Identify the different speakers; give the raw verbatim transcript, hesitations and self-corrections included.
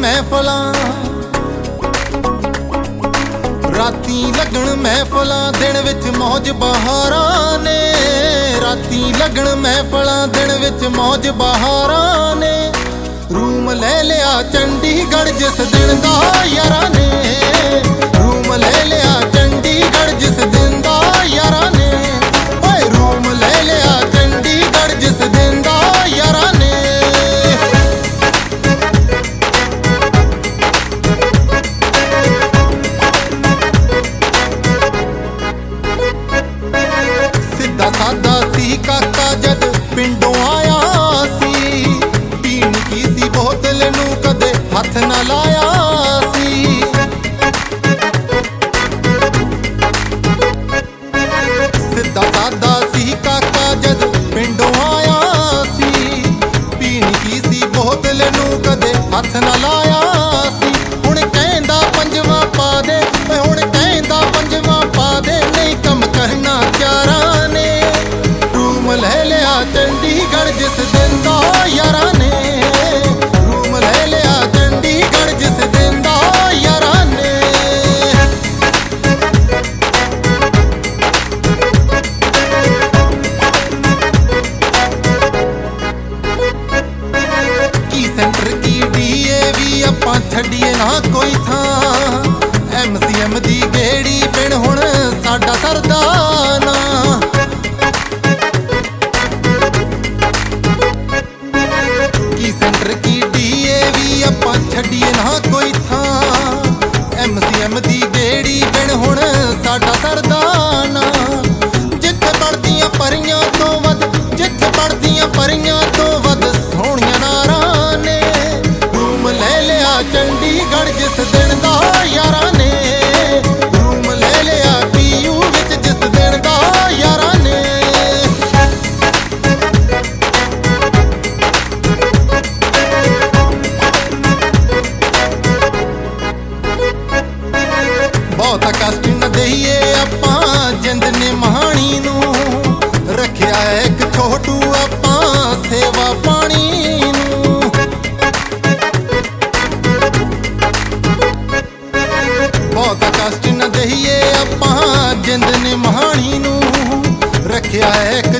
Speaker 1: महफिलां राती लगन महफिलां दिन विच मौज बहारां ने राती लगन महफिलां दिन विच मौज बहारां ने रूम ले लिया चंडीगढ़ जिस दिन दा यारां ने रूम ले लिया चंडीगढ़ जिस दिन दा यारां ने ओए रूम ले लिया चंडीगढ़ जिस दिन दा यारां ने सिद्धा सादा सी काका जद पिंडों आया सी पीण की सी बोतल नूं कदे हथ ना लाया सी सिद्धा सादा सी काका जद पिंडों आया सी पीण की सी बोतल नूं कदे हथ ना लाया सी हुण कहंदा पंजवां पा दे हुण कहंदा पंजवां पा दे नहीं कम करना चारां ने रूम ले लिया चंडीगढ़ जिस दिन दा यारां ने रूम ले लिया चंडीगढ़ जिस दिन दा यारां ने की सेंटर की डीएवी आपां छड्डीए ना कोई थां एमसीएम दी गेड़ी पिण हुण साडा सरदा ना की सेंटर की डीएवी आपां छड्डीए ना कोई थां एमसीएम दी गेड़ी पिण हुण साडा सरदा ना जिथे पढ़दियां परियां तो वध जिथे पढ़दियां परियां तो वध सोहणियां नारां ने रूम ले लिया चंडीगढ़ जिस दिन दा यारां ने रूम ले लिया पीयू विच जिस दिन दा यारां ने बहुत कष्ट न दईए आपां जिंद ने महाणी नूं रखिया एक छोटू आपां सेवा पानी नूं बहुत कष्ट न दईए आपां जिंद ने महाणी नूं रखिया एक